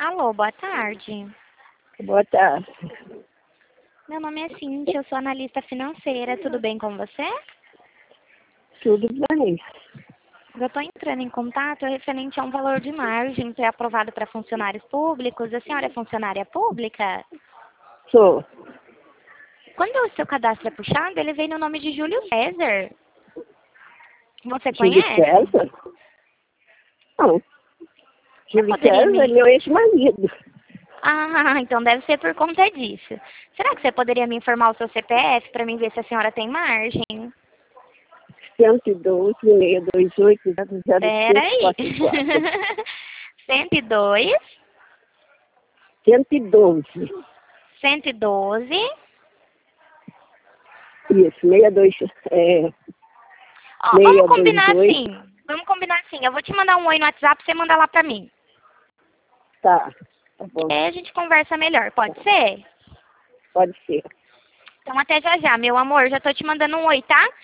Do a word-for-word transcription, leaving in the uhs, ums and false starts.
Alô, boa tarde. Boa tarde. Meu nome é Cintia, eu sou analista financeira. Tudo bem com você? Tudo bem. Eu estou entrando em contato referente a um valor de margem que é aprovado para funcionários públicos. A senhora é funcionária pública? Sou. Quando o seu cadastro é puxado, ele vem no nome de Júlio César. Você Júlio conhece? César? Não. Você Júlio poderia César é me... meu ex-marido. Ah, então deve ser por conta disso. Será que você poderia me informar o seu C P F para mim ver se a senhora tem margem? cento e doze, seiscentos e vinte e oito, zero zero Pera cinco, aí. quatro quatro. cento e dois, cento e doze. cento e doze. Isso, seiscentos e dois, é, Ó, vamos seiscentos e vinte combinar e oito. assim. Vamos combinar assim. Eu vou te mandar um oi no WhatsApp pra você mandar lá pra mim. Tá, tá bom. Aí a gente conversa melhor, pode ser? Pode ser. Então até já já, meu amor. Já tô te mandando um oi, tá?